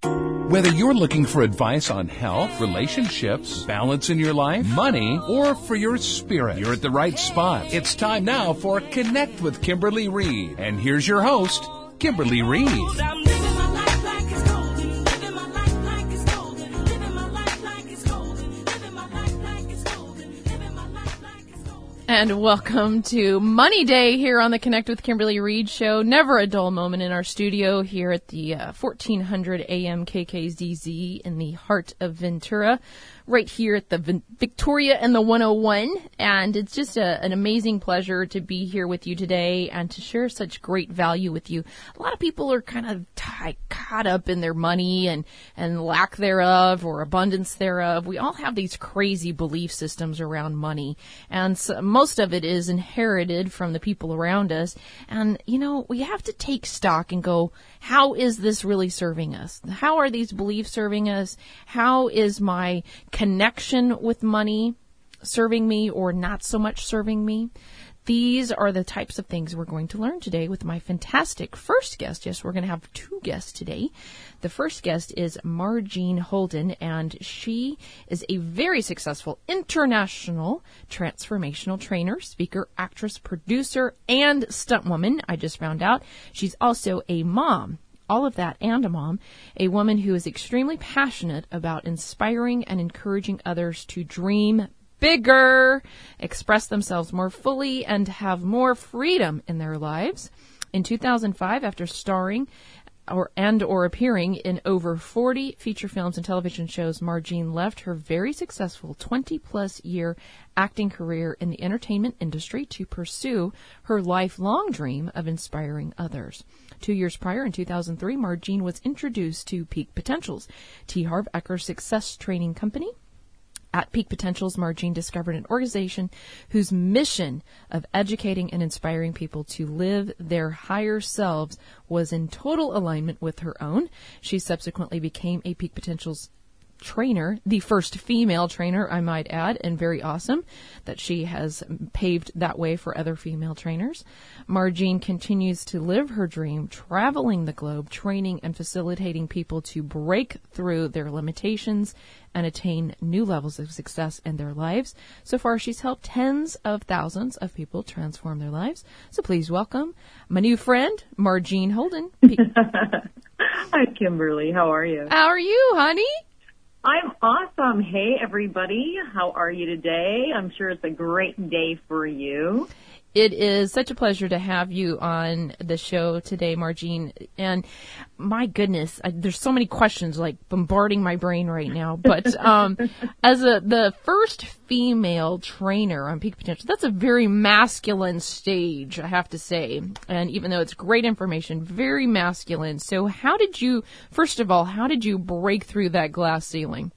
Whether you're looking for advice on health, relationships, balance in your life, money, or for your spirit, you're at the right spot. It's time now for Connect with Kimberly Reed. And here's your host, Kimberly Reed. And welcome to Money Day here on the Connect with Kimberly Reed show. Never a dull moment in our studio here at the 1400 AM KKZZ in the heart of Ventura, right here at the Victoria and the 101. And it's just an amazing pleasure to be here with you today and to share such great value with you. A lot of people are kind of caught up in their money and lack thereof or abundance thereof. We all have these crazy belief systems around money, and so most of it is inherited from the people around us. And, you know, we have to take stock and go, how is this really serving us? How are these beliefs serving us? How is my connection with money serving me or not so much serving me? These are the types of things we're going to learn today with my fantastic first guest. Yes, we're going to have two guests today. The first guest is Margene Holden, and she is a very successful international transformational trainer, speaker, actress, producer, and stuntwoman. I just found out she's also a mom. All of that and a mom, a woman who is extremely passionate about inspiring and encouraging others to dream bigger, express themselves more fully, and have more freedom in their lives. In 2005, after starring or appearing in over 40 feature films and television shows, Margene left her very successful 20-plus year acting career in the entertainment industry to pursue her lifelong dream of inspiring others. 2 years prior, in 2003, Margene was introduced to Peak Potentials, T. Harv Eker's success training company. At Peak Potentials, Margene discovered an organization whose mission of educating and inspiring people to live their higher selves was in total alignment with her own. She subsequently became a Peak Potentials trainer, the first female trainer, I might add, and very awesome that she has paved that way for other female trainers. Margene continues to live her dream, traveling the globe, training and facilitating people to break through their limitations and attain new levels of success in their lives. So far, she's helped tens of thousands of people transform their lives. So please welcome my new friend, Margene Holden. Hi, Kimberly. How are you? How are you, honey? I'm awesome. Hey, everybody. How are you today? I'm sure it's a great day for you. It is such a pleasure to have you on the show today, Margene. And my goodness, there's so many questions like bombarding my brain right now. But as the first female trainer on Peak Potential, that's a very masculine stage, I have to say. And even though it's great information, very masculine. So first of all, how did you break through that glass ceiling?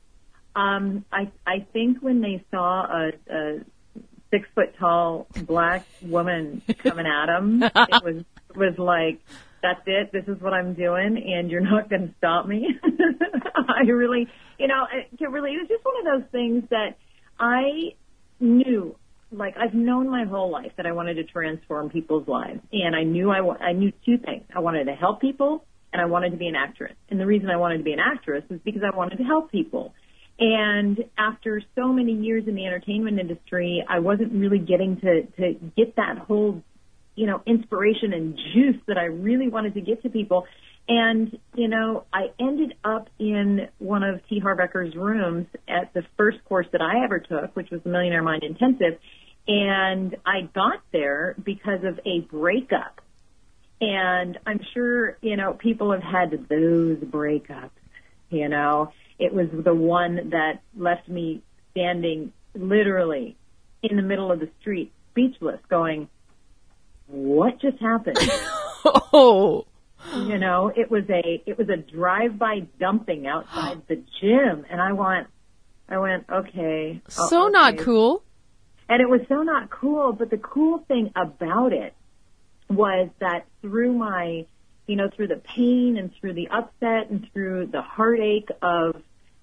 I think when they saw a 6-foot-tall black woman coming at him, it was like, that's it. This is what I'm doing, and you're not going to stop me. I really, Kimberly, it was just one of those things that I knew, like I've known my whole life that I wanted to transform people's lives, and I knew two things. I wanted to help people, and I wanted to be an actress. And the reason I wanted to be an actress is because I wanted to help people. And after so many years in the entertainment industry, I wasn't really getting to get that whole, inspiration and juice that I really wanted to get to people. And, I ended up in one of T. Harv Eker's rooms at the first course that I ever took, which was the Millionaire Mind Intensive. And I got there because of a breakup. And I'm sure, people have had those breakups, It was the one that left me standing literally in the middle of the street, speechless, going, what just happened? Oh, it was a drive-by dumping outside the gym. And I went, okay. So okay. Not cool. And it was so not cool. But the cool thing about it was that through through the pain and through the upset and through the heartache of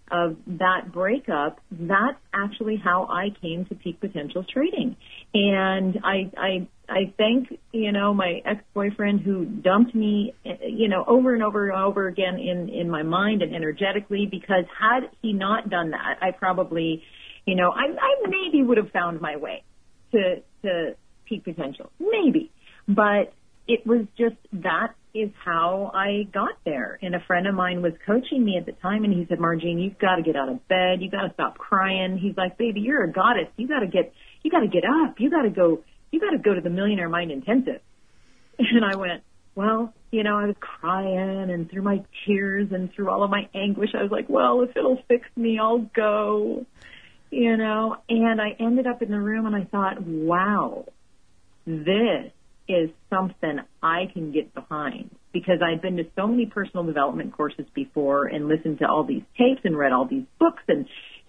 that breakup, that's actually how I came to Peak Potential Trading. And I thank, my ex-boyfriend who dumped me, over and over and over again in my mind and energetically, because had he not done that, I probably, I maybe would have found my way to Peak Potential. Maybe. But it was just, that is how I got there. And a friend of mine was coaching me at the time, and he said, Margene, you've got to get out of bed. You got to stop crying. He's like, baby, you're a goddess. You got to get up. You got to go to the Millionaire Mind Intensive. And I went, well, I was crying, and through my tears and through all of my anguish, I was like, well, if it'll fix me, I'll go, and I ended up in the room, and I thought, wow, this is something I can get behind, because I'd been to so many personal development courses before and listened to all these tapes and read all these books. And,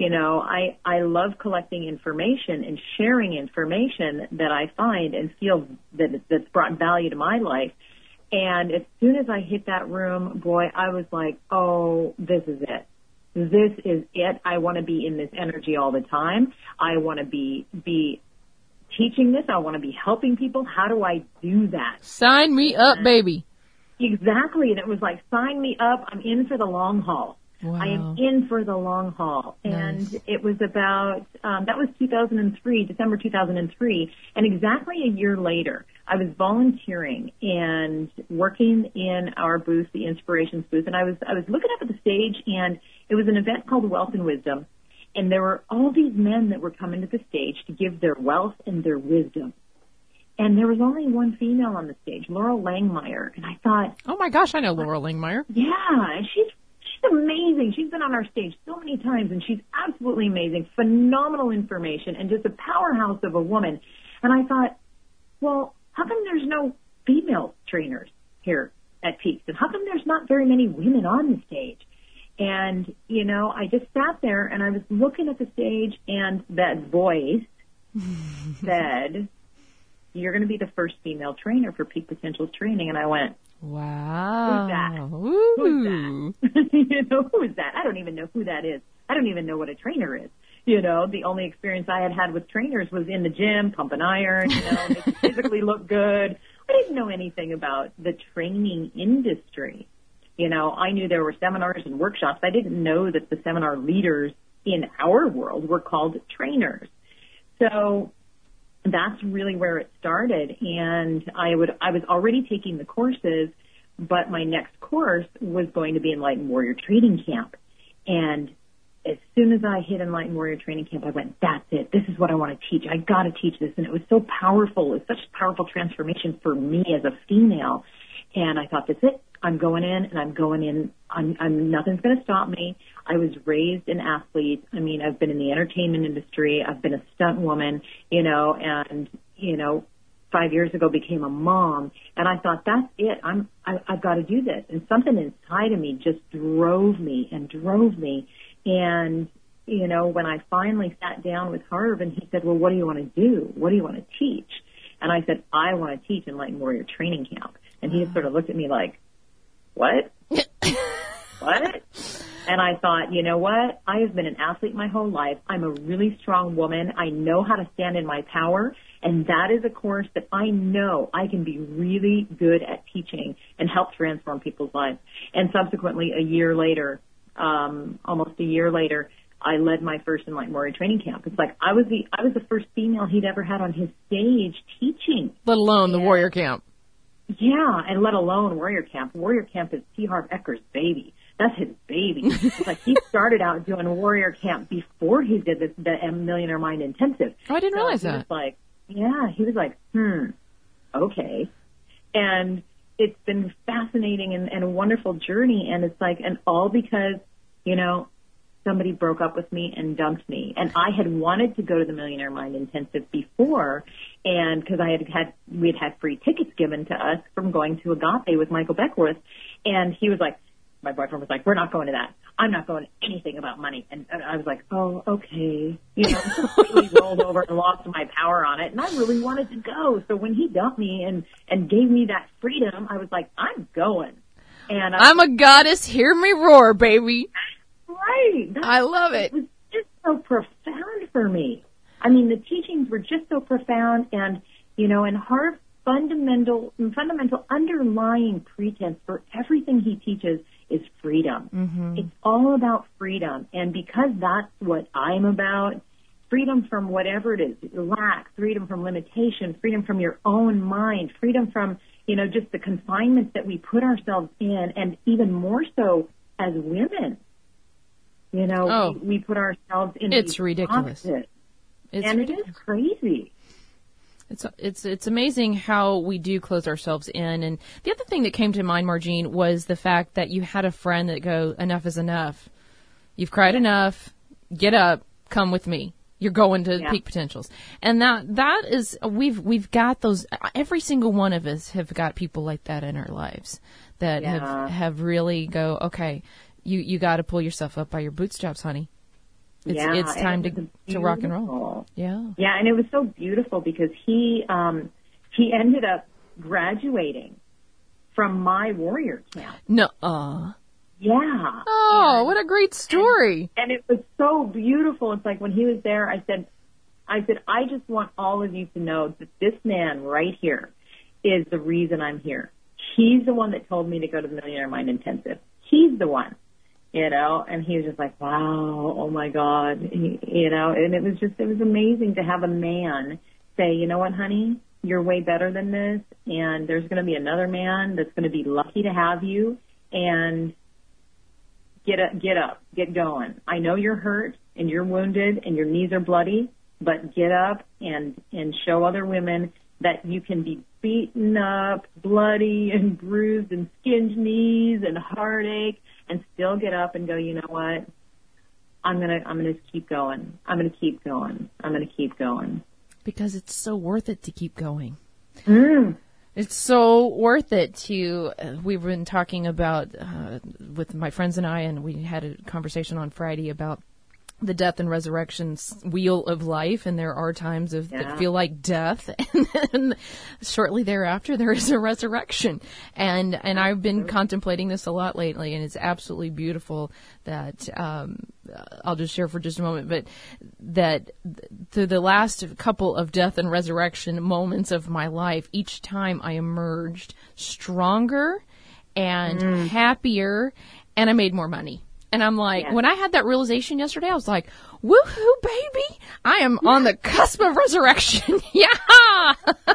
I love collecting information and sharing information that I find and feel that's brought value to my life. And as soon as I hit that room, boy, I was like, oh, this is it. This is it. I want to be in this energy all the time. I want to be teaching this. I want to be helping people. How do I do that? Sign me up, baby. Exactly. And it was like, sign me up. I'm in for the long haul. Wow. I am in for the long haul. Nice. And it was about, that was 2003, December 2003. And exactly a year later, I was volunteering and working in our booth, the Inspirations booth. And I was looking up at the stage, and it was an event called Wealth and Wisdom. And there were all these men that were coming to the stage to give their wealth and their wisdom. And there was only one female on the stage, Laurel Langmeyer. And I thought, oh my gosh, I know Laurel Langmeyer. yeah, and she's amazing. She's been on our stage so many times, and she's absolutely amazing, phenomenal information, and just a powerhouse of a woman. And I thought, well, how come there's no female trainers here at Peaks? And how come there's not very many women on the stage? And, I just sat there, and I was looking at the stage, and that voice said, you're going to be the first female trainer for Peak Potential Training. And I went, wow. Who's that? Who is that? I don't even know who that is. I don't even know what a trainer is. The only experience I had with trainers was in the gym, pumping iron, make you physically look good. I didn't know anything about the training industry. I knew there were seminars and workshops. I didn't know that the seminar leaders in our world were called trainers. So that's really where it started. And I was already taking the courses, but my next course was going to be Enlightened Warrior Training Camp. And as soon as I hit Enlightened Warrior Training Camp, I went, that's it. This is what I want to teach. I got to teach this. And it was so powerful. It was such a powerful transformation for me as a female. And I thought, that's it. I'm going in, and I'm going in. I'm nothing's going to stop me. I was raised an athlete. I mean, I've been in the entertainment industry. I've been a stunt woman, and 5 years ago became a mom. And I thought, that's it. I've got to do this. And something inside of me just drove me. And, when I finally sat down with Harv, and he said, well, what do you want to do? What do you want to teach? And I said, I want to teach Enlightened Warrior Training Camp. And he just sort of looked at me like, what? What? And I thought, you know what? I have been an athlete my whole life. I'm a really strong woman. I know how to stand in my power. And that is a course that I know I can be really good at teaching and help transform people's lives. And subsequently, a year later, almost a year later, I led my first Enlightened Warrior Training Camp. It's like I was the first female he'd ever had on his stage teaching. Let alone the Warrior Camp. Yeah, and let alone Warrior Camp. Warrior Camp is T. Harv Eker's baby. That's his baby. It's like he started out doing Warrior Camp before he did the Millionaire Mind Intensive. Oh, I didn't realize that. He was like, okay. And it's been fascinating and a wonderful journey. And it's like, and all because, somebody broke up with me and dumped me. And I had wanted to go to the Millionaire Mind Intensive before, and because we had free tickets given to us from going to Agape with Michael Beckworth. And he was like, my boyfriend was like, we're not going to that. I'm not going to anything about money. And I was like, oh, okay. Completely rolled over and lost my power on it. And I really wanted to go. So when he dumped me and gave me that freedom, I was like, I'm going. And I'm a goddess. Hear me roar, baby. Right. I love it. It was just so profound for me. I mean, the teachings were just so profound, and, and her fundamental underlying pretense for everything he teaches is freedom. Mm-hmm. It's all about freedom. And because that's what I'm about, freedom from whatever it is, lack, freedom from limitation, freedom from your own mind, freedom from, just the confinements that we put ourselves in, and even more so as women. We put ourselves in. It's ridiculous. It is crazy. It's amazing how we do close ourselves in. And the other thing that came to mind, Margene, was the fact that you had a friend that go, enough is enough. You've cried enough. Get up. Come with me. You're going to peak potentials. And that is, we've got those, every single one of us have got people like that in our lives that have really go, okay, you got to pull yourself up by your bootstraps, honey. It's time to rock and roll. Yeah. Yeah, and it was so beautiful because he ended up graduating from my warrior camp. No. Yeah. Oh, what a great story. And it was so beautiful. It's like when he was there, I said, I just want all of you to know that this man right here is the reason I'm here. He's the one that told me to go to the Millionaire Mind Intensive. He's the one. And he was just like, wow, oh my God, and it was amazing to have a man say, you know what, honey, you're way better than this, and there's going to be another man that's going to be lucky to have you, and get up, get going. I know you're hurt and you're wounded and your knees are bloody, but get up and show other women that you can be beaten up, bloody and bruised and skinned knees and heartache, and still get up and go, you know what? I'm gonna keep going. I'm gonna keep going. I'm gonna keep going. Because it's so worth it to keep going. Mm. It's so worth it to, we've been talking about, with my friends and I, and we had a conversation on Friday about the death and resurrection wheel of life, and there are times that feel like death, and then shortly thereafter there is a resurrection. And I've been contemplating this a lot lately, and it's absolutely beautiful that I'll just share for just a moment, but that through the last couple of death and resurrection moments of my life, each time I emerged stronger and happier, and I made more money. And I'm like, when I had that realization yesterday, I was like, woohoo, baby. I am on the cusp of resurrection. Yeah.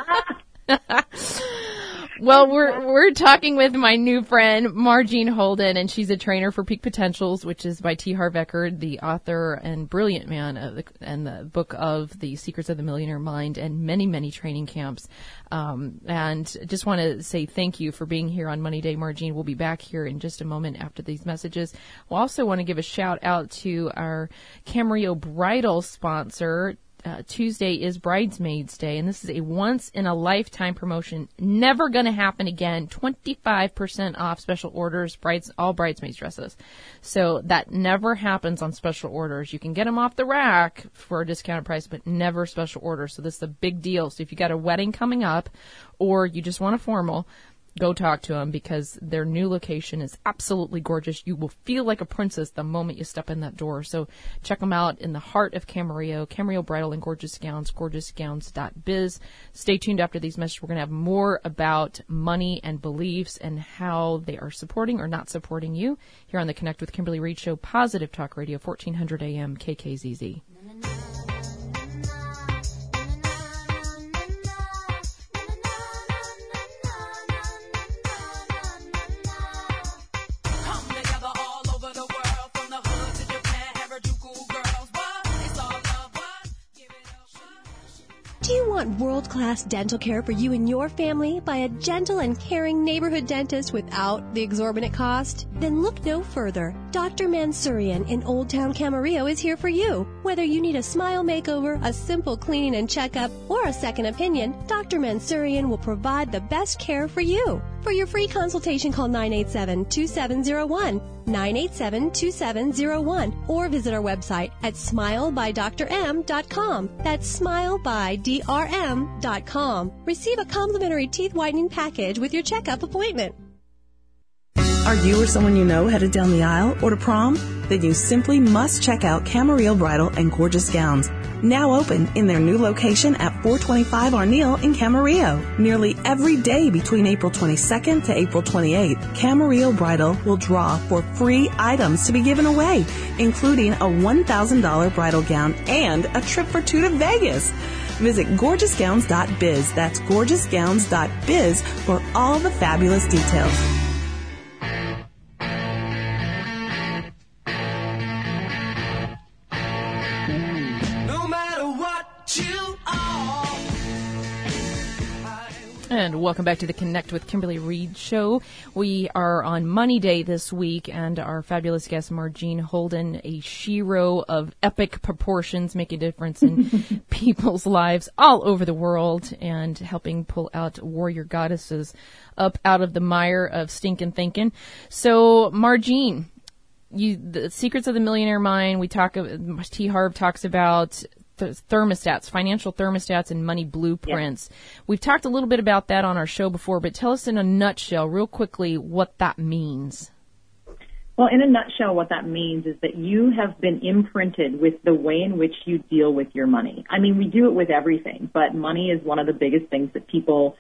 Well, we're talking with my new friend, Margene Holden, and she's a trainer for Peak Potentials, which is by T. Harv Eker, the author and brilliant man and the book of The Secrets of the Millionaire Mind, and many, many training camps. And just want to say thank you for being here on Money Day, Margene. We'll be back here in just a moment after these messages. We'll also want to give a shout out to our Camarillo Bridal sponsor. Tuesday is Bridesmaids Day, and this is a once-in-a-lifetime promotion. Never going to happen again. 25% off special orders, all bridesmaids dresses. So that never happens on special orders. You can get them off the rack for a discounted price, but never special orders. So this is a big deal. So if you got a wedding coming up, or you just want a formal, go talk to them, because their new location is absolutely gorgeous. You will feel like a princess the moment you step in that door. So check them out in the heart of Camarillo, Camarillo Bridal and Gorgeous Gowns, gorgeousgowns.biz. Stay tuned after these messages. We're going to have more about money and beliefs and how they are supporting or not supporting you here on the Connect with Kimberly Reed Show, Positive Talk Radio, 1400 AM KKZZ. Do you want world-class dental care for you and your family by a gentle and caring neighborhood dentist without the exorbitant cost? Then look no further. Dr. Mansourian in Old Town Camarillo is here for you. Whether you need a smile makeover, a simple cleaning and checkup, or a second opinion, Dr. Mansourian will provide the best care for you. For your free consultation, call 987-2701, 987-2701, or visit our website at smilebydrm.com. That's smilebydrm.com. Receive a complimentary teeth whitening package with your checkup appointment. Are you or someone you know headed down the aisle or to prom? Then you simply must check out Camarillo Bridal and Gorgeous Gowns. Now open in their new location at 425 Arneal in Camarillo. Nearly every day between April 22nd to April 28th, Camarillo Bridal will draw for free items to be given away, including a $1,000 bridal gown and a trip for two to Vegas. Visit gorgeousgowns.biz. That's gorgeousgowns.biz for all the fabulous details. And welcome back to the Connect with Kimberly Reed show. We are on Money Day this week, and our fabulous guest, Margene Holden, a shero of epic proportions, making a difference in people's lives all over the world and helping pull out warrior goddesses up out of the mire of stinking thinking. So, Margene, the Secrets of the Millionaire Mind, T. Harv talks about thermostats, financial thermostats, and money blueprints. Yeah. We've talked a little bit about that on our show before, but tell us in a nutshell, real quickly, what that means. Well, in a nutshell, what that means is that you have been imprinted with the way in which you deal with your money. I mean, we do it with everything, but money is one of the biggest things that people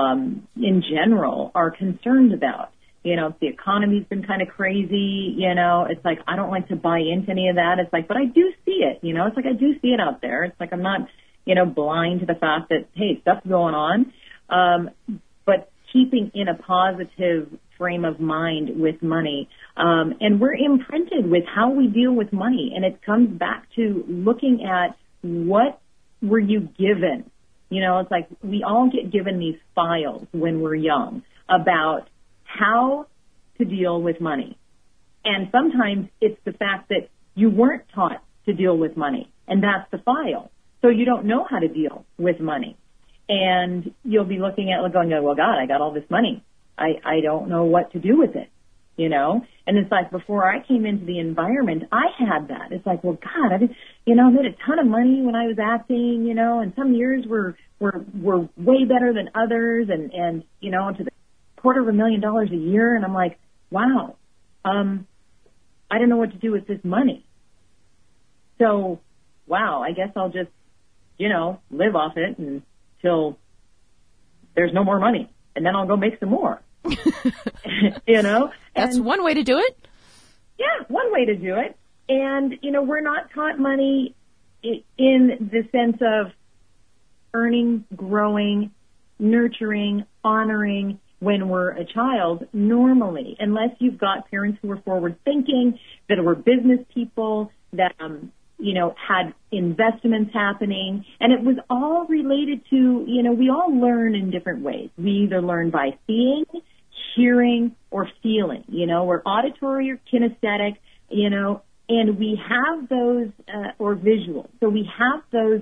in general are concerned about. You know, the economy's been kind of crazy, you know, it's like, I don't like to buy into any of that. It's like, but I do see it, you know, it's like, I do see it out there. It's like, I'm not, you know, blind to the fact that, hey, stuff's going on. But keeping in a positive frame of mind with money. And we're imprinted with how we deal with money. And it comes back to looking at what were you given? You know, it's like we all get given these files when we're young about how to deal with money. And sometimes it's the fact that you weren't taught to deal with money, and that's the file. So you don't know how to deal with money. And you'll be looking at it going, well, God, I got all this money. I don't know what to do with it, you know? And it's like before I came into the environment, I had that. It's like, well, God, I made a ton of money when I was acting, you know, and some years were way better than others and you know, to the $250,000 a year, and I'm like, wow, I don't know what to do with this money. So, wow, I guess I'll just, you know, live off it until there's no more money, and then I'll go make some more. You know? That's one way to do it. Yeah, one way to do it. And, you know, we're not taught money in the sense of earning, growing, nurturing, honoring, when we're a child, normally, unless you've got parents who are forward thinking, that were business people, that, you know, had investments happening. And it was all related to, you know, we all learn in different ways. We either learn by seeing, hearing, or feeling. You know, we're auditory or kinesthetic, you know, and we have those, or visual. So we have those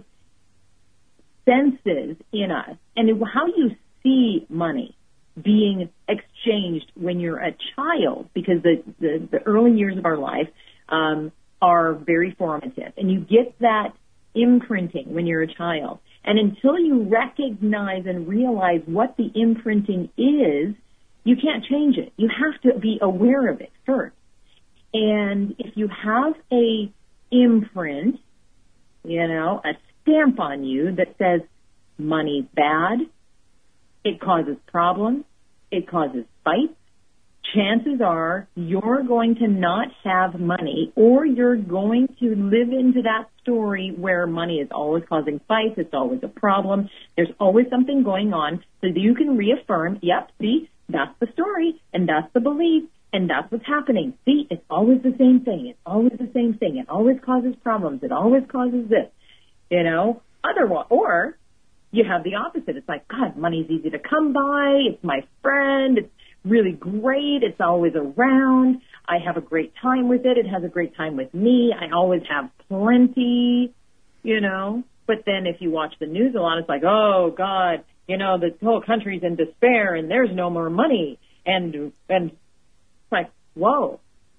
senses in us. And how you see money being exchanged when you're a child, because the early years of our life are very formative, and you get that imprinting when you're a child. And until you recognize and realize what the imprinting is, you can't change it. You have to be aware of it first. And if you have a imprint, you know, a stamp on you that says money's bad, it causes problems, it causes fights, chances are you're going to not have money, or you're going to live into that story where money is always causing fights, it's always a problem, there's always something going on, so that you can reaffirm, yep, see, that's the story, and that's the belief, and that's what's happening. See, it's always the same thing, it's always the same thing, it always causes problems, it always causes this, you know, otherwise, or you have the opposite. It's like, God, money's easy to come by. It's my friend. It's really great. It's always around. I have a great time with it. It has a great time with me. I always have plenty, you know. But then if you watch the news a lot, it's like, oh, God, you know, the whole country's in despair and there's no more money. And it's like, whoa.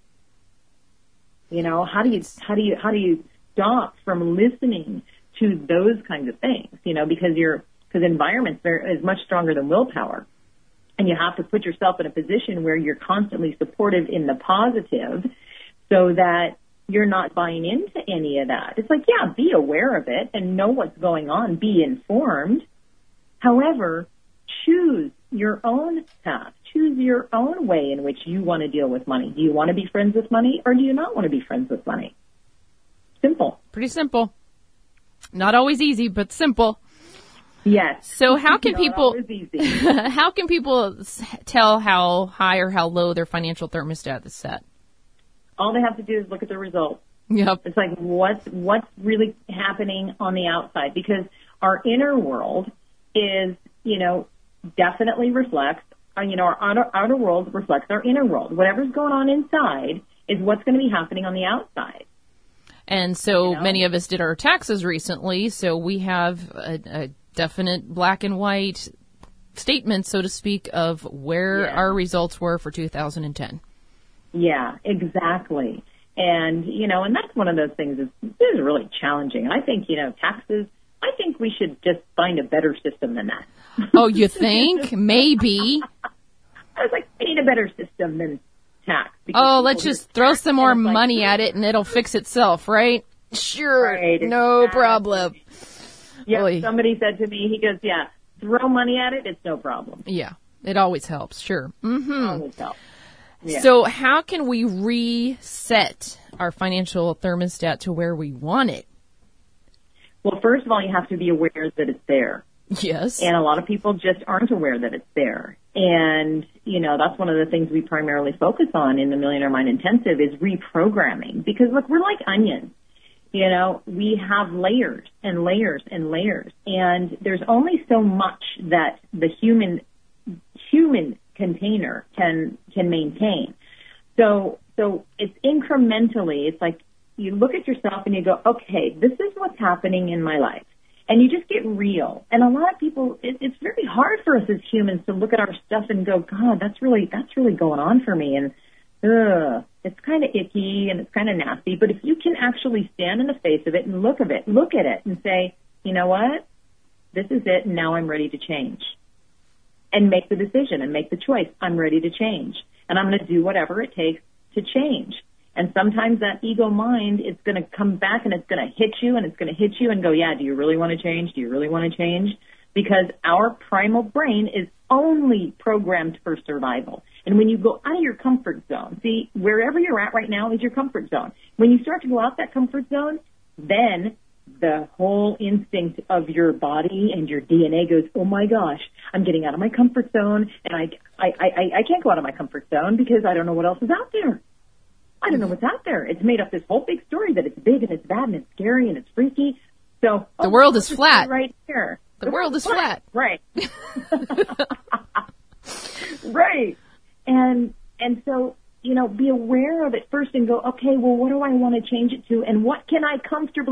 You know, how do you stop from listening to those kinds of things, you know, because environment is much stronger than willpower. And you have to put yourself in a position where you're constantly supportive in the positive so that you're not buying into any of that. It's like, yeah, be aware of it and know what's going on. Be informed. However, choose your own path. Choose your own way in which you want to deal with money. Do you want to be friends with money or do you not want to be friends with money? Simple. Pretty simple. Not always easy, but simple. Yes. So how can people easy. how can people tell how high or how low their financial thermostat is set? All they have to do is look at the results. Yep. It's like what's really happening on the outside, because our inner world is, definitely reflects, our outer world reflects our inner world. Whatever's going on inside is what's going to be happening on the outside. And so many of us did our taxes recently, so we have a definite black and white statement, so to speak, of where our results were for 2010. Yeah, exactly. And, and that's one of those things is really challenging. And I think, taxes, I think we should just find a better system than that. Oh, you think? Maybe. I was like, we need a better system than tax. Oh, let's just throw some more money at it and it'll fix itself, right? Sure. Right, no problem. Yeah, Oy. Somebody said to me, he goes, yeah, throw money at it, it's no problem. Yeah, it always helps, sure. Mm-hmm. Always helps. Yeah. So how can we reset our financial thermostat to where we want it? Well, first of all, you have to be aware that it's there. Yes. And a lot of people just aren't aware that it's there. And, that's one of the things we primarily focus on in the Millionaire Mind Intensive is reprogramming. Because, look, we're like onions. We have layers and layers and layers. And there's only so much that the human container can maintain. So it's incrementally, it's like you look at yourself and you go, okay, this is what's happening in my life. And you just get real. And a lot of people, it's very hard for us as humans to look at our stuff and go, God, that's really going on for me. And it's kind of icky and it's kind of nasty. But if you can actually stand in the face of it and look at it and say, you know what? This is it. And now I'm ready to change. And make the decision and make the choice. I'm ready to change. And I'm going to do whatever it takes to change. And sometimes that ego mind is going to come back and it's going to hit you and go, yeah, do you really want to change? Do you really want to change? Because our primal brain is only programmed for survival. And when you go out of your comfort zone, see, wherever you're at right now is your comfort zone. When you start to go out that comfort zone, then the whole instinct of your body and your DNA goes, oh my gosh, I'm getting out of my comfort zone, and I can't go out of my comfort zone because I don't know what else is out there. I don't know what's out there. It's made up this whole big story that it's big and it's bad and it's scary and it's freaky. So the world is flat. Right here. The world is flat. Right. Right. And so, be aware of it first and go, okay, well, what do I want to change it to? And what can I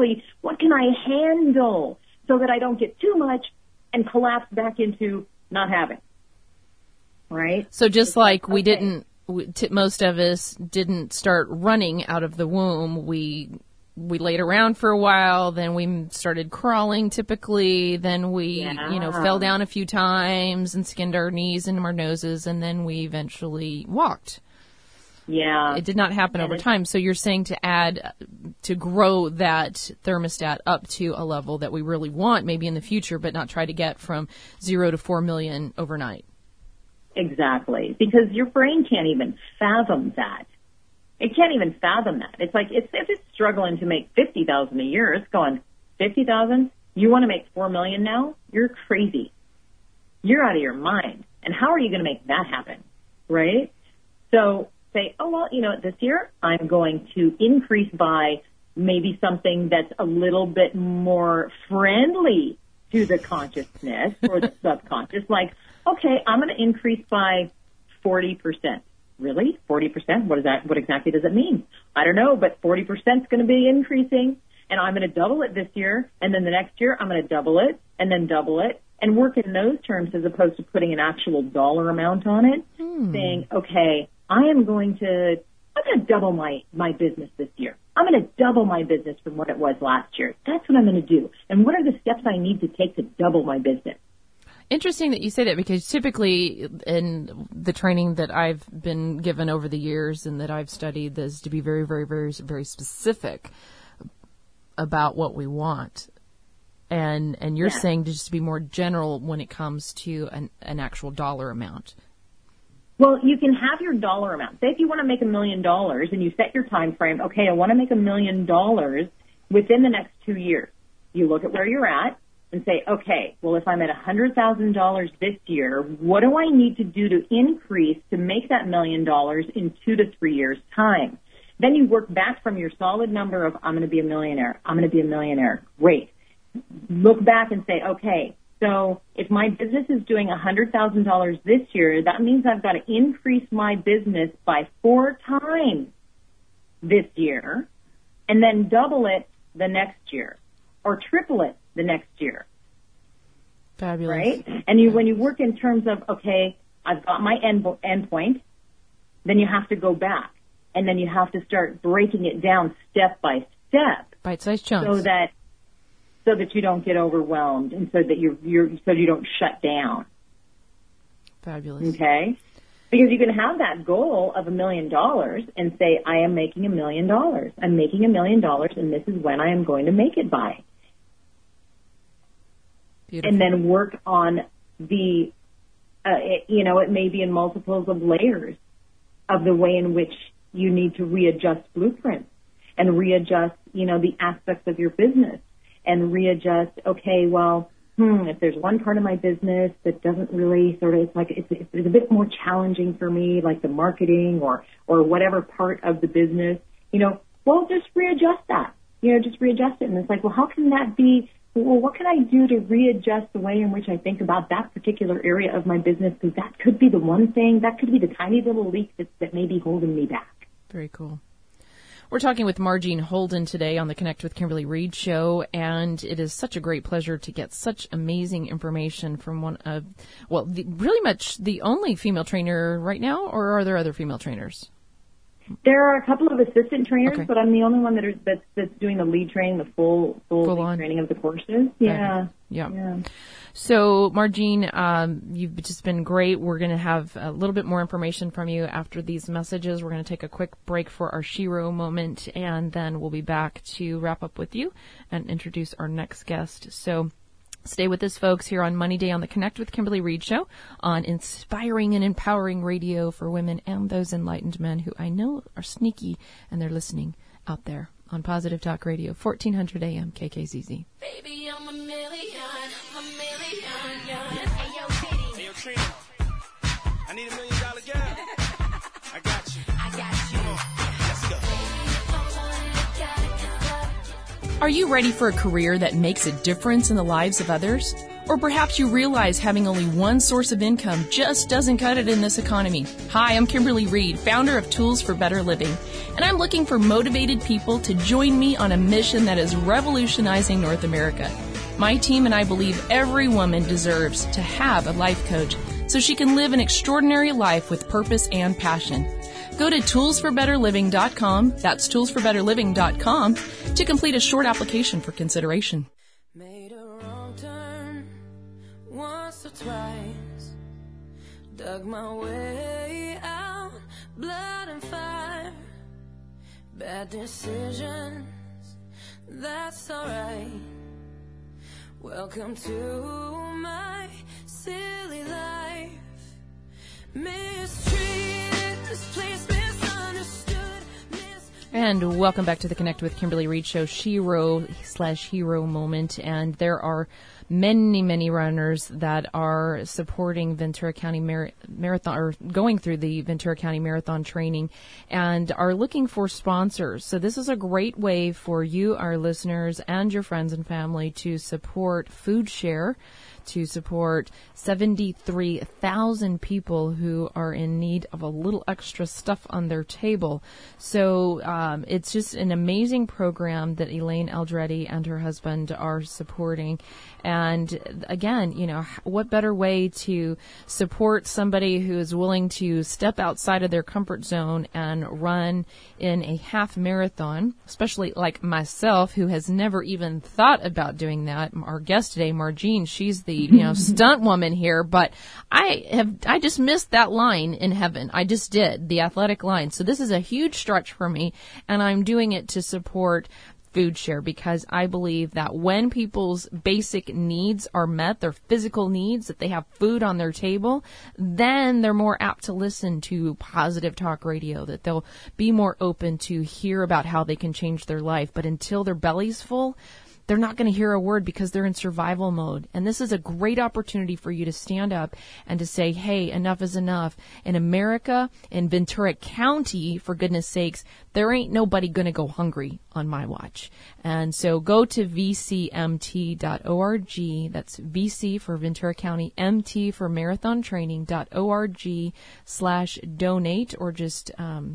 handle so that I don't get too much and collapse back into not having? Right? So just like most of us didn't start running out of the womb. We laid around for a while, then we started crawling typically, then we, fell down a few times and skinned our knees and our noses, and then we eventually walked. Yeah. It did not happen over time. So you're saying to grow that thermostat up to a level that we really want maybe in the future, but not try to get from 0 to 4 million overnight. Exactly, because your brain can't even fathom that. It can't even fathom that. It's like if it's struggling to make $50,000 a year, it's going $50,000. You want to make $4 million now? You're crazy. You're out of your mind. And how are you going to make that happen, right? So say, oh well, this year I'm going to increase by maybe something that's a little bit more friendly to the consciousness or the subconscious, like. Okay, I'm going to increase by 40%. Really? 40%? What is that? What exactly does it mean? I don't know, but 40% is going to be increasing, and I'm going to double it this year, and then the next year I'm going to double it, and then double it, and work in those terms as opposed to putting an actual dollar amount on it, saying, okay, I'm going to double my business this year. I'm going to double my business from what it was last year. That's what I'm going to do. And what are the steps I need to take to double my business? Interesting that you say that, because typically in the training that I've been given over the years and that I've studied is to be very, very, very, very specific about what we want. And you're saying just to be more general when it comes to an actual dollar amount. Well, you can have your dollar amount. Say if you want to make $1 million and you set your time frame, okay, I want to make $1 million within the next 2 years. You look at where you're at and say, okay, well, if I'm at $100,000 this year, what do I need to do to increase to make that $1 million in 2 to 3 years' time? Then you work back from your solid number of, I'm going to be a millionaire. I'm going to be a millionaire. Great. Look back and say, okay, so if my business is doing $100,000 this year, that means I've got to increase my business by 4 times this year and then double it the next year or triple it the next year. Fabulous. Right? And when you work in terms of, okay, I've got my end point, then you have to go back and then you have to start breaking it down step by step. Bite-sized chunks. So that you don't get overwhelmed and so that you don't shut down. Fabulous. Okay? Because you can have that goal of $1 million and say, I am making $1 million. I'm making $1 million and this is when I am going to make it by. Beautiful. And then work on the, it may be in multiples of layers of the way in which you need to readjust blueprints and readjust, the aspects of your business. And readjust, okay, well, if there's one part of my business that doesn't really it's a bit more challenging for me, like the marketing or whatever part of the business, well, just readjust that, just readjust it. And it's like, well, how can that be? Well, what can I do to readjust the way in which I think about that particular area of my business? Because that could be the one thing, that could be the tiny little leak that may be holding me back. Very cool. We're talking with Margene Holden today on the Connect with Kimberly Reid show, and it is such a great pleasure to get such amazing information from one of, really much the only female trainer right now, or are there other female trainers? There are a couple of assistant trainers, okay. But I'm the only one that's doing the lead training, the full lead training of the courses. Yeah. Yeah. So, Margene, you've just been great. We're going to have a little bit more information from you after these messages. We're going to take a quick break for our Shiro moment, and then we'll be back to wrap up with you and introduce our next guest. So, stay with us, folks, here on Money Day on the Connect with Kimberly Reid show on inspiring and empowering radio for women and those enlightened men who I know are sneaky and they're listening out there on Positive Talk Radio, 1400 AM KKZZ. Baby, I'm a million. Hey, yo, Trina, I need $1 million girl. I got you. Come on, let's go. Are you ready for a career that makes a difference in the lives of others? Or perhaps you realize having only one source of income just doesn't cut it in this economy. Hi, I'm Kimberly Reid, founder of Tools for Better Living, and I'm looking for motivated people to join me on a mission that is revolutionizing North America. My team and I believe every woman deserves to have a life coach so she can live an extraordinary life with purpose and passion. Go to toolsforbetterliving.com, that's toolsforbetterliving.com, to complete a short application for consideration. Made a wrong turn once or twice, dug my way out, blood and fire, bad decisions, that's alright. Welcome to my silly life. Mistreated, misplaced, misunderstood. And welcome back to the Connect with Kimberly Reid show, Shiro/Hero moment. And there are many runners that are supporting Ventura County Marathon, or going through the Ventura County Marathon training, and are looking for sponsors. So this is a great way for you, our listeners, and your friends and family to support Food Share, to support 73,000 people who are in need of a little extra stuff on their table. So it's just an amazing program that Elaine Eldreddy and her husband are supporting. And again, what better way to support somebody who is willing to step outside of their comfort zone and run in a half marathon, especially like myself, who has never even thought about doing that. Our guest today, Margene, she's the stunt woman here, but I just missed that line in heaven. I just did, the athletic line. So this is a huge stretch for me, and I'm doing it to support Food Share, because I believe that when people's basic needs are met, their physical needs, that they have food on their table, then they're more apt to listen to positive talk radio, that they'll be more open to hear about how they can change their life. But until their belly's full, they're not going to hear a word because they're in survival mode. And this is a great opportunity for you to stand up and to say, hey, enough is enough. In America, in Ventura County, for goodness sakes, there ain't nobody going to go hungry on my watch. And so go to vcmt.org. That's VC for Ventura County, MT for marathontraining.org/donate, or just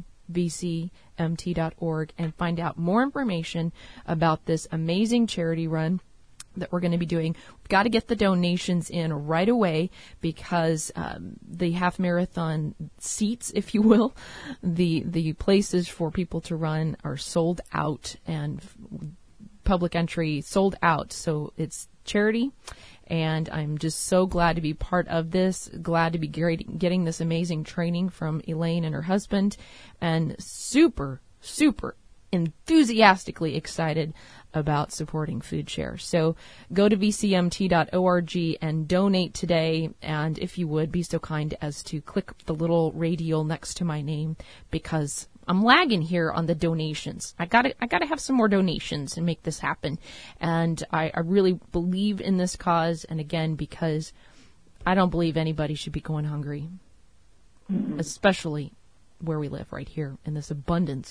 vcmt.org, and find out more information about this amazing charity run that we're going to be doing. We've got to get the donations in right away, because the half marathon seats, if you will, the places for people to run are sold out, and public entry sold out. So it's charity. And I'm just so glad to be part of this, glad to be getting this amazing training from Elaine and her husband, and super, super enthusiastically excited about supporting Food Share. So go to vcmt.org and donate today. And if you would, be so kind as to click the little radial next to my name, because I'm lagging here on the donations. I gotta have some more donations and make this happen. And I really believe in this cause. And again, because I don't believe anybody should be going hungry, especially where we live right here in this abundant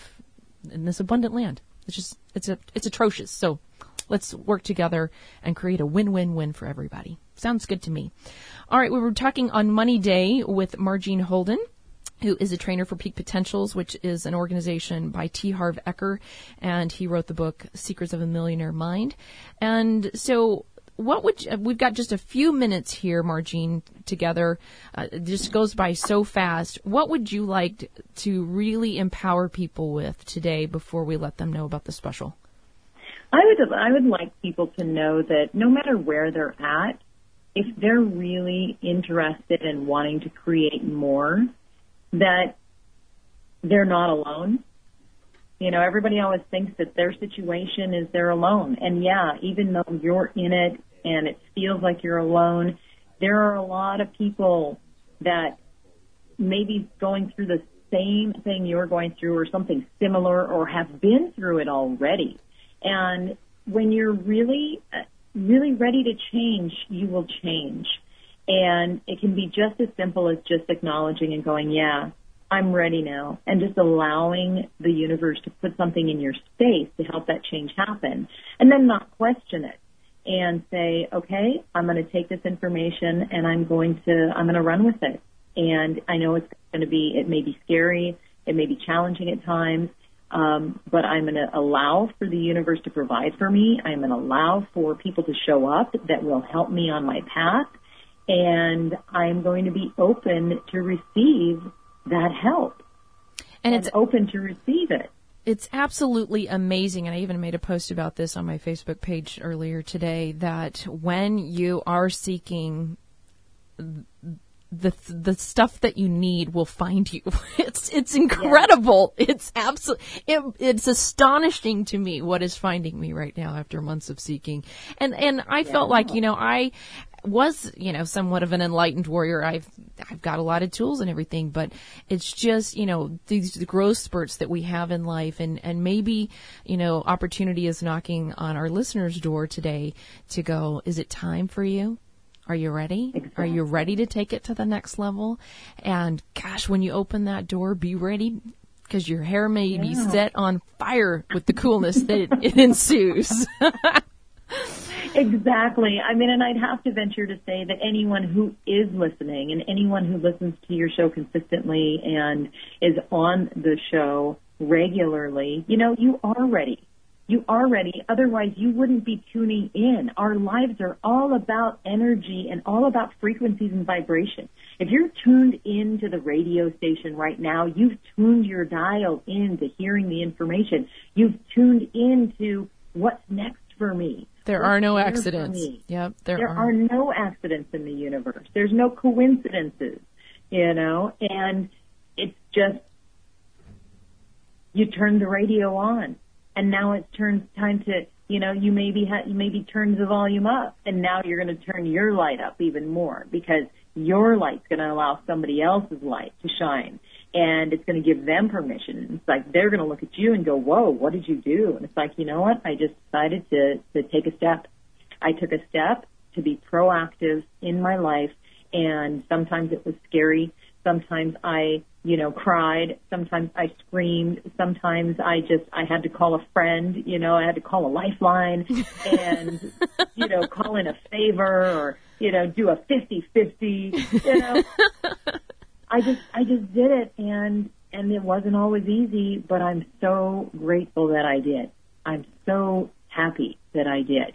land. It's atrocious. So let's work together and create a win-win-win for everybody. Sounds good to me. All right, we were talking on Money Day with Margene Holden, who is a trainer for Peak Potentials, which is an organization by T. Harv Eker, and he wrote the book Secrets of a Millionaire Mind. And so we've got just a few minutes here, Margene, together. It just goes by so fast. What would you like to really empower people with today before we let them know about the special? I would like people to know that no matter where they're at, if they're really interested in wanting to create more, that they're not alone. Everybody always thinks that their situation is they're alone. And yeah, even though you're in it and it feels like you're alone, there are a lot of people that may be going through the same thing you're going through, or something similar, or have been through it already. And when you're really, really ready to change, you will change. And it can be just as simple as just acknowledging and going, yeah, I'm ready now, and just allowing the universe to put something in your space to help that change happen, and then not question it and say, okay, I'm going to take this information and I'm going to run with it. And I know it may be scary, it may be challenging at times, but I'm going to allow for the universe to provide for me. I'm going to allow for people to show up that will help me on my path. And I'm going to be open to receive that help, and it's open to receive it. It's absolutely amazing, and I even made a post about this on my Facebook page earlier today, that when you are seeking, the stuff that you need will find you. It's incredible. Yeah. It's astonishing to me what is finding me right now after months of seeking. And I felt like, I was, somewhat of an enlightened warrior. I've got a lot of tools and everything, but it's just, these growth spurts that we have in life, and maybe, opportunity is knocking on our listeners' door today to go, is it time for you? Are you ready? Exactly. Are you ready to take it to the next level? And gosh, when you open that door, be ready, because your hair may be set on fire with the coolness that it ensues. Exactly. And I'd have to venture to say that anyone who is listening, and anyone who listens to your show consistently and is on the show, regularly, you know, you are ready. You are ready. Otherwise, you wouldn't be tuning in. Our lives are all about energy and all about frequencies and vibration. If you're tuned into the radio station right now, you've tuned your dial into hearing the information. You've tuned into what's next for me. There are no accidents. Yep, there are no accidents in the universe. There's no coincidences, you know, and it's just, you turn the radio on. And now it's time to, you know, you maybe turn the volume up, and now you're going to turn your light up even more, because your light's going to allow somebody else's light to shine, and it's going to give them permission. It's like they're going to look at you and go, whoa, what did you do? And it's like, you know what? I just decided to take a step. I took a step to be proactive in my life, and sometimes it was scary. Sometimes I, you know, cried. Sometimes I screamed. Sometimes I had to call a friend, you know, I had to call a lifeline and, you know, call in a favor, or, you know, do a 50-50, you know. I just did it, and it wasn't always easy, but I'm so grateful that I did. I'm so happy that I did.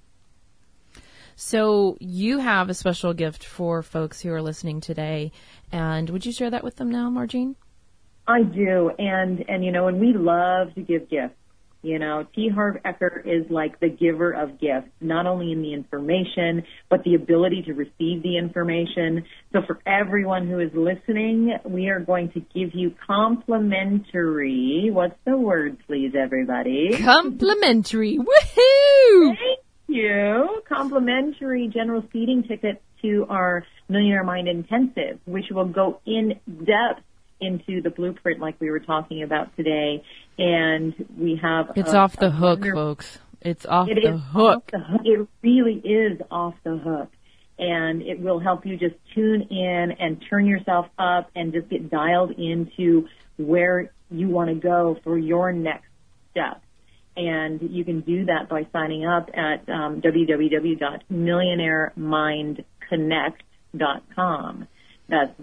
So you have a special gift for folks who are listening today, and would you share that with them now, Margene? I do, and you know, and we love to give gifts. You know, T. Harv Eker is like the giver of gifts, not only in the information, but the ability to receive the information. So for everyone who is listening, we are going to give you complimentary, what's the word, please, everybody? Complimentary. Woohoo! Thank you. Complimentary general seating tickets to our Millionaire Mind Intensive, which will go in depth into the blueprint like we were talking about today. And we have... It's off the hook, folks. It's off the hook. It really is off the hook. And it will help you just tune in and turn yourself up and just get dialed into where you want to go for your next step. And you can do that by signing up at www.millionairemindconnect.com. That's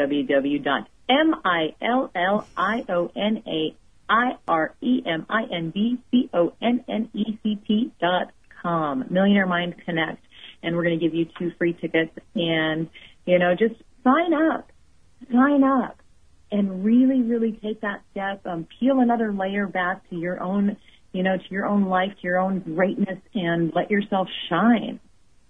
www.millionairemindconnect.com. Millionaire Mind Connect. And we're going to give you 2 free tickets. And, you know, just sign up. Sign up. And really, really take that step. Peel another layer back to your own, you know, to your own life, to your own greatness, and let yourself shine.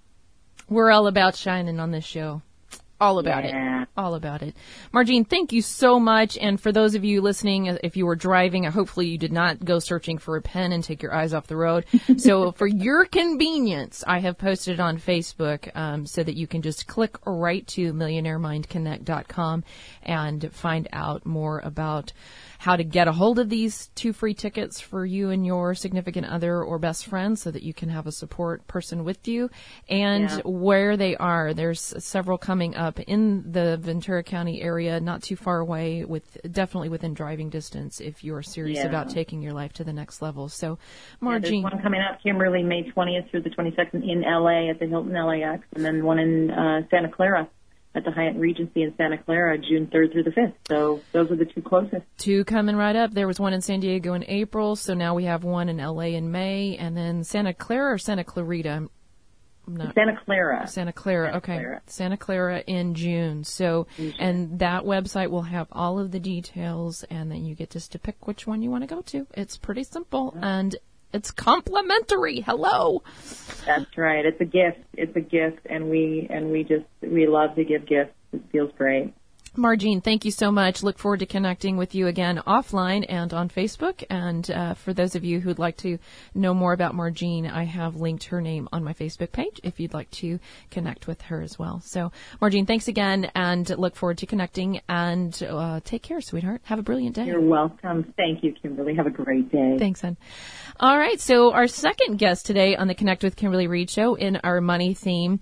We're all about shining on this show. All about it. All about it. Margene, thank you so much. And for those of you listening, if you were driving, hopefully you did not go searching for a pen and take your eyes off the road. So for your convenience, I have posted it on Facebook so that you can just click right to millionairemindconnect.com and find out more about how to get a hold of these 2 free tickets for you and your significant other or best friend so that you can have a support person with you, and where they are. There's several coming up in the Ventura County area, not too far away, definitely within driving distance if you're serious about taking your life to the next level. So, Margene. There's one coming up, Kimberly, May 20th through the 22nd in LA at the Hilton LAX, and then one in Santa Clara at the Hyatt Regency in Santa Clara, June 3rd through the 5th. So those are the 2 closest. 2 coming right up. There was one in San Diego in April, so now we have one in LA in May, and then Santa Clara or Santa Clarita? Santa Clara. Santa Clara, okay. Santa Clara in June. So, and that website will have all of the details, and then you get just to pick which one you want to go to. It's pretty simple, and it's complimentary. Hello. That's right. It's a gift. It's a gift, and we love to give gifts. It feels great. Margene, thank you so much. Look forward to connecting with you again offline and on Facebook. And for those of you who'd like to know more about Margene, I have linked her name on my Facebook page if you'd like to connect with her as well. So, Margene, thanks again, and look forward to connecting. And take care, sweetheart. Have a brilliant day. You're welcome. Thank you, Kimberly. Have a great day. Thanks, hon. All right, so our second guest today on the Connect with Kimberly Reid show in our money theme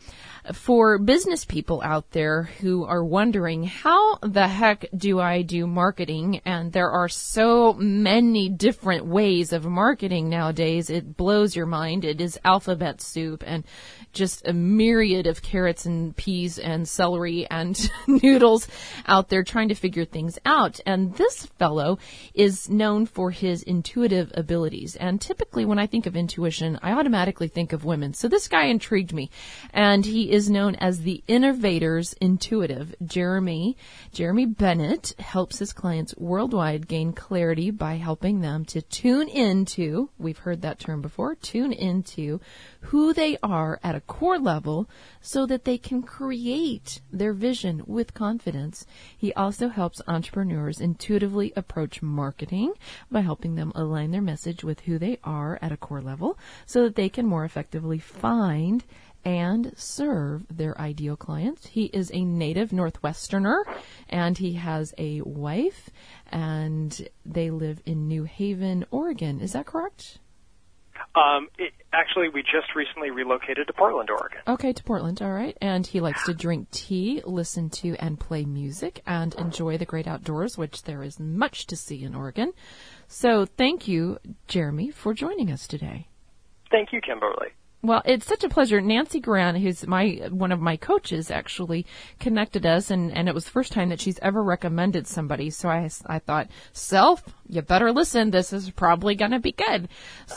For business people out there who are wondering, how the heck do I do marketing? And there are so many different ways of marketing nowadays. It blows your mind. It is alphabet soup and just a myriad of carrots and peas and celery and noodles out there trying to figure things out. And this fellow is known for his intuitive abilities. And typically when I think of intuition, I automatically think of women. So this guy intrigued me. And he is known as the Innovator's Intuitive. Jeremy Bennett helps his clients worldwide gain clarity by helping them to tune into, we've heard that term before, tune into who they are at a core level so that they can create their vision with confidence. He also helps entrepreneurs intuitively approach marketing by helping them align their message with who they are at a core level so that they can more effectively find and serve their ideal clients. He is a native Northwesterner, and he has a wife, and they live in New Haven, Oregon. Is that correct? Actually, we just recently relocated to Portland, Oregon. Okay, to Portland, all right. And he likes to drink tea, listen to and play music, and enjoy the great outdoors, which there is much to see in Oregon. So thank you, Jeremy, for joining us today. Thank you, Kimberly. Well, it's such a pleasure. Nancy Grant, who's one of my coaches, actually connected us, and it was the first time that she's ever recommended somebody. So I thought, self, you better listen. This is probably going to be good.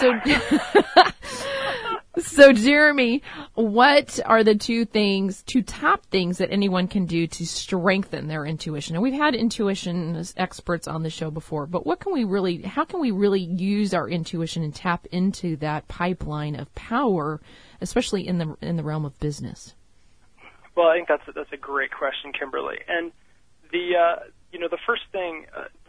So, Jeremy, what are the two top things that anyone can do to strengthen their intuition? And we've had intuition experts on the show before, but how can we really use our intuition and tap into that pipeline of power, especially in the realm of business? Well, I think that's a great question, Kimberly. And the first thing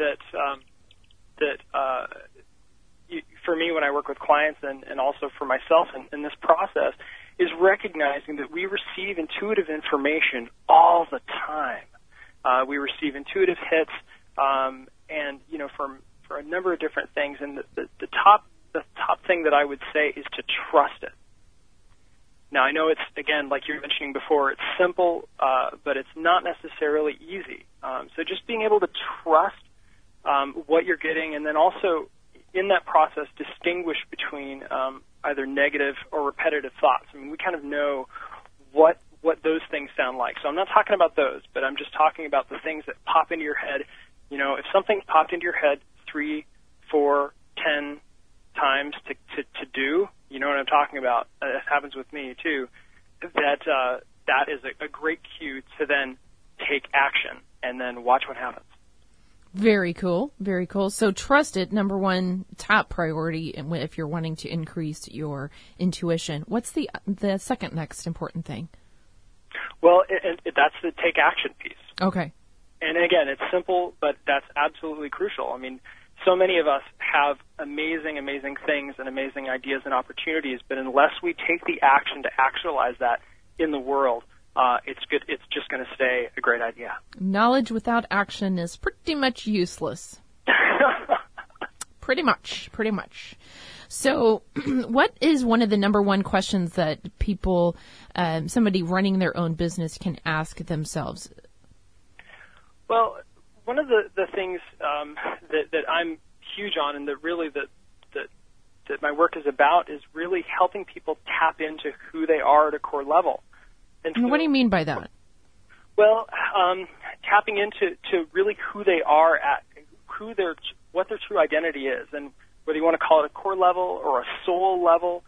for me when I work with clients and also for myself in this process is recognizing that we receive intuitive information all the time. We receive intuitive hits, and for a number of different things. And the top thing that I would say is to trust it. Now, I know it's, again, like you were mentioning before, it's simple, but it's not necessarily easy. So just being able to trust what you're getting, and then also in that process distinguish between either negative or repetitive thoughts. I mean, we kind of know what those things sound like. So I'm not talking about those, but I'm just talking about the things that pop into your head. You know, if something's popped into your head 3, 4, 10 times to do, you know what I'm talking about. It happens with me too. That is a great cue to then take action and then watch what happens. Very cool. Very cool. So trust it, number one, top priority if you're wanting to increase your intuition. What's the second next important thing? Well, that's the take action piece. Okay. And again, it's simple, but that's absolutely crucial. I mean, so many of us have amazing, amazing things and amazing ideas and opportunities, but unless we take the action to actualize that in the world, it's just going to stay a great idea. Knowledge without action is pretty much useless. Pretty much. So what is one of the number one questions that people, somebody running their own business can ask themselves? Well, one of the things that I'm huge on, and that really that my work is about, is really helping people tap into who they are at a core level. And so, what do you mean by that? Well, tapping into really who they are at, what their true identity is, and whether you want to call it a core level or a soul level,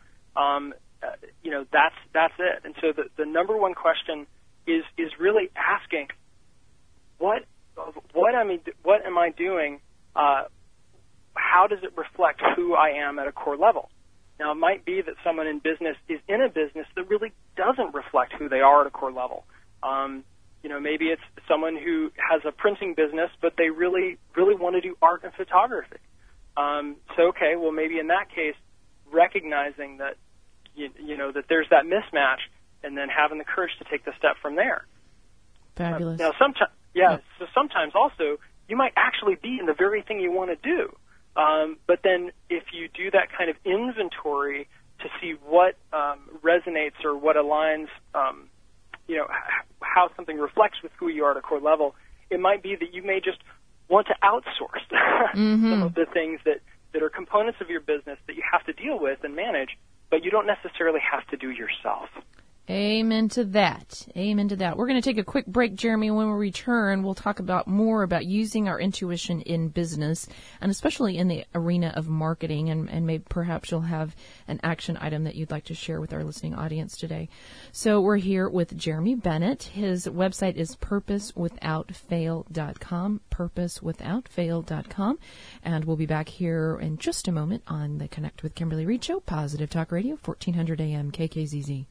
that's it. And so the number one question is really asking, what am I doing? How does it reflect who I am at a core level? Now, it might be that someone in business is in a business that really doesn't reflect who they are at a core level. Maybe it's someone who has a printing business, but they really, really want to do art and photography. Maybe in that case, recognizing that, that there's that mismatch, and then having the courage to take the step from there. Fabulous. Now, so sometimes also you might actually be in the very thing you want to do. But then if you do that kind of inventory to see what resonates or what aligns how something reflects with who you are at a core level. It might be that you may just want to outsource some of the things that are components of your business that you have to deal with and manage, but you don't necessarily have to do yourself. Amen to that. Amen to that. We're going to take a quick break, Jeremy. When we return, we'll talk more about using our intuition in business, and especially in the arena of marketing, and maybe perhaps you'll have an action item that you'd like to share with our listening audience today. So we're here with Jeremy Bennett. His website is purposewithoutfail.com, purposewithoutfail.com, and we'll be back here in just a moment on the Connect with Kimberly Reid Show, Positive Talk Radio, 1400 AM KKZZ.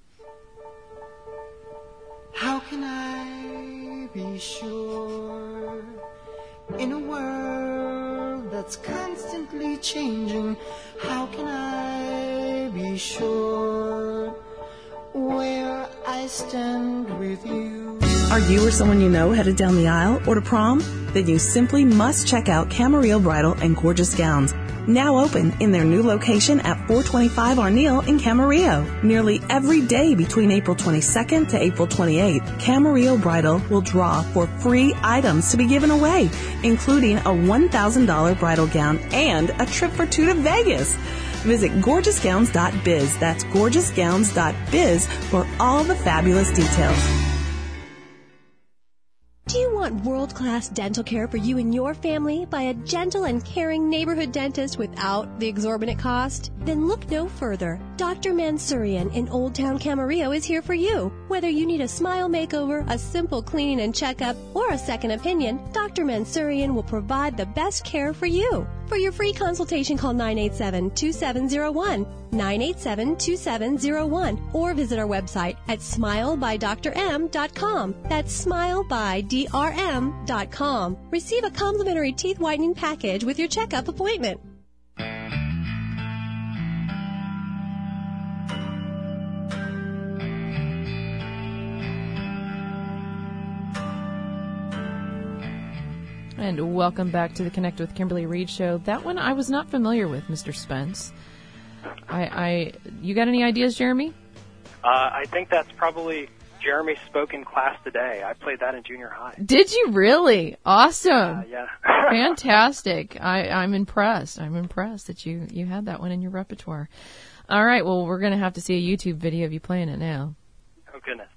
How can I be sure in a world that's constantly changing? How can I be sure where I stand with you? Are you or someone you know headed down the aisle or to prom? Then you simply must check out Camarillo Bridal and Gorgeous Gowns. Now open in their new location at 425 Arneal in Camarillo. Nearly every day between April 22nd to April 28th, Camarillo Bridal will draw for free items to be given away, including a $1,000 bridal gown and a trip for two to Vegas. Visit gorgeousgowns.biz. That's gorgeousgowns.biz for all the fabulous details. Do you want world-class dental care for you and your family by a gentle and caring neighborhood dentist without the exorbitant cost? Then look no further. Dr. Mansourian in Old Town Camarillo is here for you. Whether you need a smile makeover, a simple cleaning and checkup, or a second opinion, Dr. Mansourian will provide the best care for you. For your free consultation, call 987-2701, 987-2701, or visit our website at smilebydrm.com. That's smilebydrm.com. Receive a complimentary teeth whitening package with your checkup appointment. And welcome back to the Connect with Kimberly Reid Show. That one I was not familiar with, Mr. Spence. You got any ideas, Jeremy? I think that's probably Jeremy's spoken class today. I played that in junior high. Did you really? Awesome. Yeah. Fantastic. I'm impressed. I'm impressed that you had that one in your repertoire. All right. Well, we're going to have to see a YouTube video of you playing it now. Oh, goodness.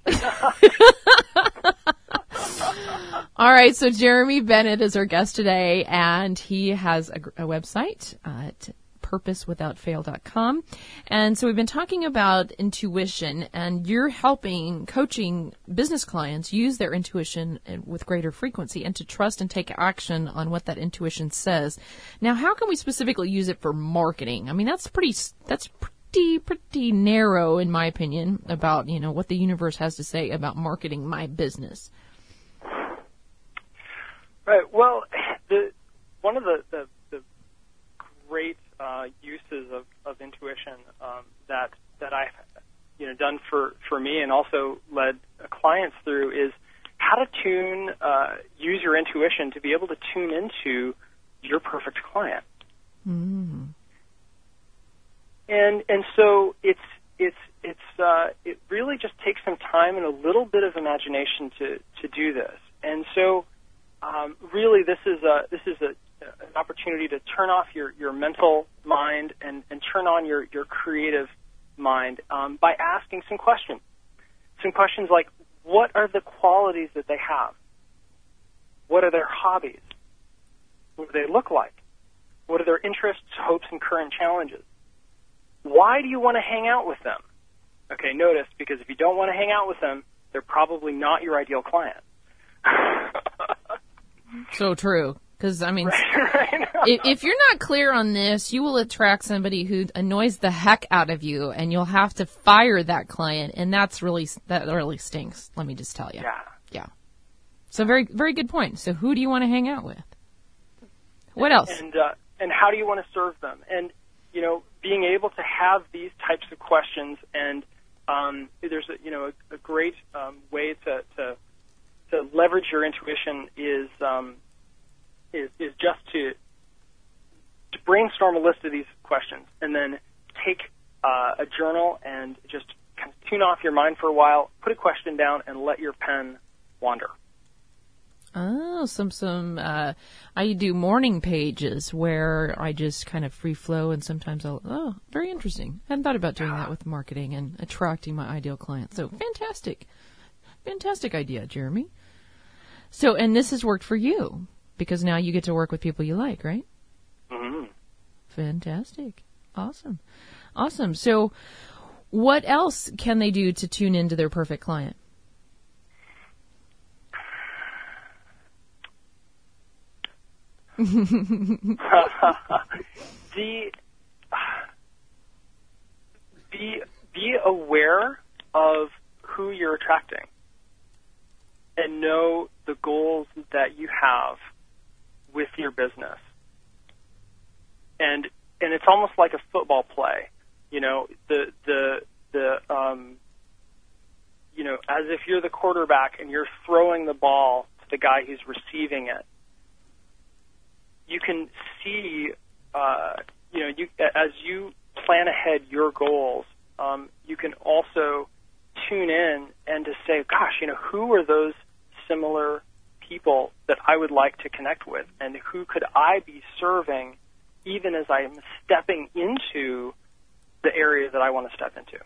All right, so Jeremy Bennett is our guest today, and he has a website at purposewithoutfail.com. And so we've been talking about intuition, and you're coaching business clients use their intuition with greater frequency and to trust and take action on what that intuition says. Now, how can we specifically use it for marketing? I mean, that's pretty narrow, in my opinion, about, what the universe has to say about marketing my business. Right. Well, one of the great uses of intuition that I've done for me and also led clients through is how to use your intuition to be able to tune into your perfect client. Mm. And so it really just takes some time and a little bit of imagination to do this. And so really this is an opportunity to turn off your mental mind and turn on your creative mind by asking some questions. Some questions like, what are the qualities that they have? What are their hobbies? What do they look like? What are their interests, hopes, and current challenges? Why do you want to hang out with them? Okay, notice, because if you don't want to hang out with them, they're probably not your ideal client. So true. Because, I mean, right. if you're not clear on this, you will attract somebody who annoys the heck out of you, and you'll have to fire that client, and that really stinks, let me just tell you. Yeah. So very, very good point. So who do you want to hang out with? What else? And how do you want to serve them? And, being able to have these types of questions, and there's a great way to leverage your intuition is just to brainstorm a list of these questions and then take a journal and just kind of tune off your mind for a while, put a question down, and let your pen wander. Oh, I do morning pages where I just kind of free flow, and sometimes very interesting. Hadn't thought about doing that with marketing and attracting my ideal client. So fantastic idea, Jeremy. So, and this has worked for you because now you get to work with people you like, right? Mm-hmm. Fantastic. Awesome. So what else can they do to tune into their perfect client? Be aware of who you're attracting and know the goals that you have with your business. And it's almost like a football play, as if you're the quarterback and you're throwing the ball to the guy who's receiving it. You can see, as you plan ahead your goals, you can also tune in and to say, gosh, who are those similar people that I would like to connect with, and who could I be serving even as I am stepping into the area that I want to step into.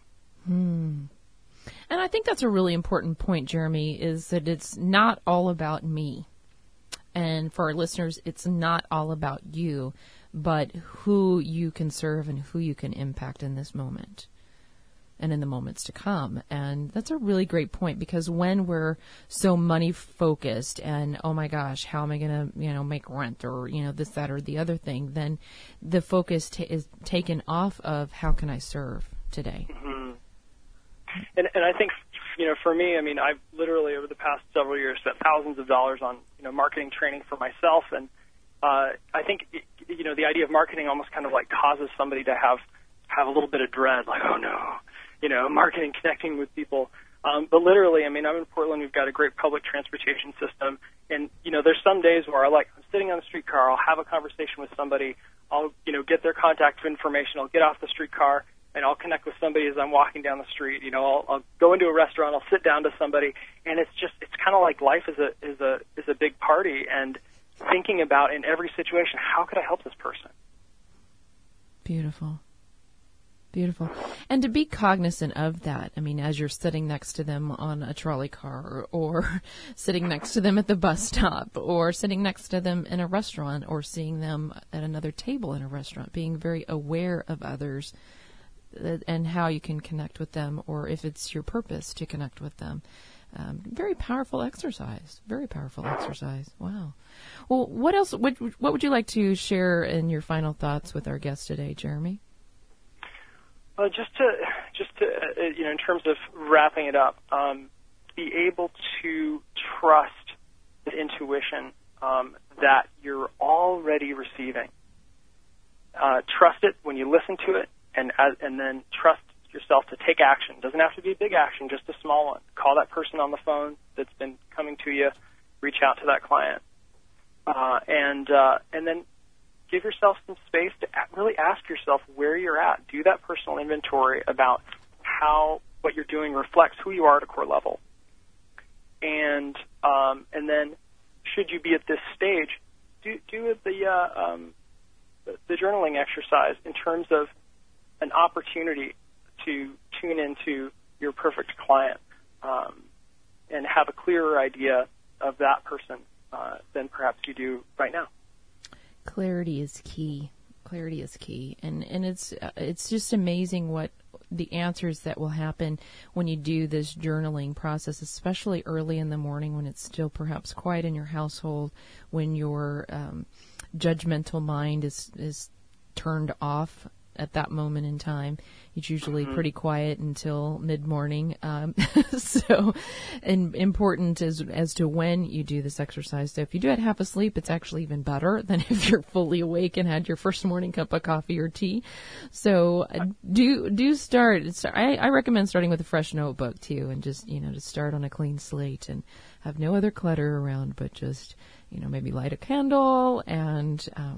And I think that's a really important point, Jeremy, is that it's not all about me. And for our listeners, it's not all about you, but who you can serve and who you can impact in this moment and in the moments to come. And that's a really great point, because when we're so money focused and, oh my gosh, how am I going to, make rent or, this, that, or the other thing, then the focus is taken off of how can I serve today. Mm-hmm. And I think, for me, I've literally over the past several years spent thousands of dollars on, marketing training for myself. And I think, the idea of marketing almost kind of like causes somebody to have a little bit of dread, like, oh no, marketing, connecting with people. But literally, I'm in Portland, we've got a great public transportation system. And, there's some days where I'm sitting on the streetcar, I'll have a conversation with somebody, I'll, get their contact information, I'll get off the streetcar, and I'll connect with somebody as I'm walking down the street. I'll go into a restaurant, I'll sit down to somebody, and it's kind of like life is a big party, and thinking about in every situation, how could I help this person? Beautiful. And to be cognizant of that, as you're sitting next to them on a trolley car, or sitting next to them at the bus stop, or sitting next to them in a restaurant, or seeing them at another table in a restaurant, being very aware of others and how you can connect with them, or if it's your purpose to connect with them. Very powerful exercise. Wow. Well, what else? What would you like to share in your final thoughts with our guest today, Jeremy? Well, just to in terms of wrapping it up, be able to trust the intuition that you're already receiving. Trust it when you listen to it, and then trust yourself to take action. It doesn't have to be a big action, just a small one. Call that person on the phone that's been coming to you. Reach out to that client, and then give yourself some space to really ask yourself where you're at. Do that personal inventory about how what you're doing reflects who you are at a core level. And then, should you be at this stage, do the journaling exercise in terms of an opportunity to tune into your perfect client and have a clearer idea of that person than perhaps you do right now. Clarity is key. And it's just amazing what the answers that will happen when you do this journaling process, especially early in the morning when it's still perhaps quiet in your household, when your judgmental mind is turned off at that moment in time. It's usually pretty quiet until mid-morning. So, and important as to when you do this exercise. So if you do it half asleep, it's actually even better than if you're fully awake and had your first morning cup of coffee or tea. So do start. I recommend starting with a fresh notebook too, and just, to start on a clean slate and have no other clutter around, but just, maybe light a candle and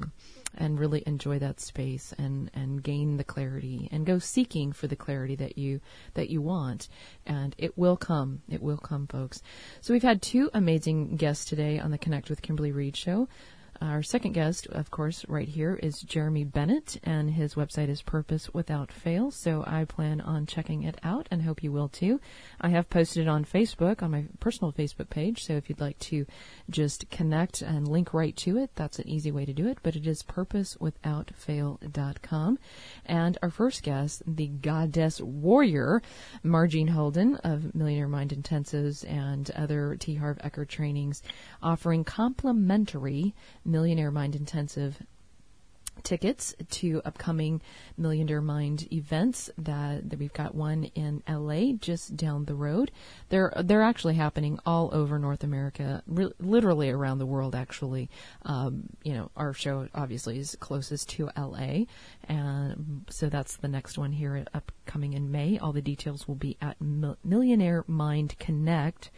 and really enjoy that space and gain the clarity and go seeking for the clarity that you want. And it will come. It will come, folks. So we've had two amazing guests today on the Connect with Kimberly Reid show. Our second guest, of course, right here is Jeremy Bennett, and his website is Purpose Without Fail, so I plan on checking it out and hope you will too. I have posted it on Facebook, on my personal Facebook page, so if you'd like to just connect and link right to it, that's an easy way to do it, but it is purposewithoutfail.com. And our first guest, the goddess warrior, Margene Holden of Millionaire Mind Intensives and other T. Harv Eker trainings, offering complimentary Millionaire Mind Intensive tickets to upcoming Millionaire Mind events. That we've got one in LA just down the road. They're actually happening all over North America, literally around the world. Actually, our show obviously is closest to LA, and so that's the next one here upcoming in May. All the details will be at MillionaireMindConnect.com.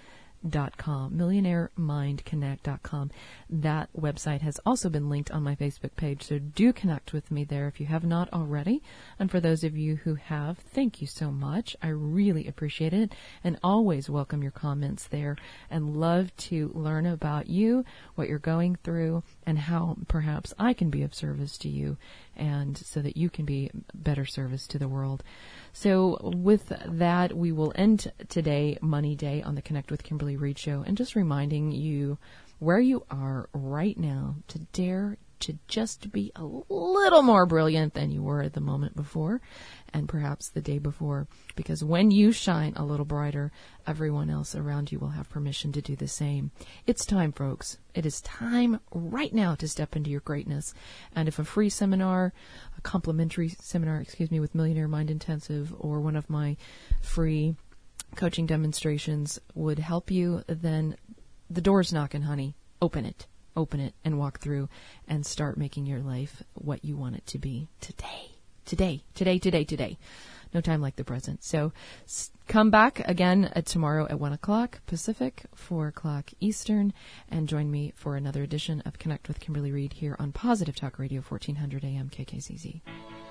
MillionaireMindConnect.com. That website has also been linked on my Facebook page, so do connect with me there if you have not already. And for those of you who have, thank you so much. I really appreciate it, and always welcome your comments there, and love to learn about you, what you're going through, and how perhaps I can be of service to you, and so that you can be better service to the world. So with that, we will end today, Money Day, on the Connect with Kimberly Reid show, and just reminding you where you are right now to dare to just be a little more brilliant than you were at the moment before, and perhaps the day before, because when you shine a little brighter, everyone else around you will have permission to do the same. It's time, folks. It is time right now to step into your greatness. And if a free seminar, a complimentary seminar, with Millionaire Mind Intensive, or one of my free coaching demonstrations would help you, then the door's knocking, honey. Open it and walk through and start making your life what you want it to be today. No time like the present. So come back again tomorrow at 1 o'clock Pacific, 4 o'clock Eastern, and join me for another edition of Connect with Kimberly Reid here on Positive Talk Radio, 1400 AM KKZZ.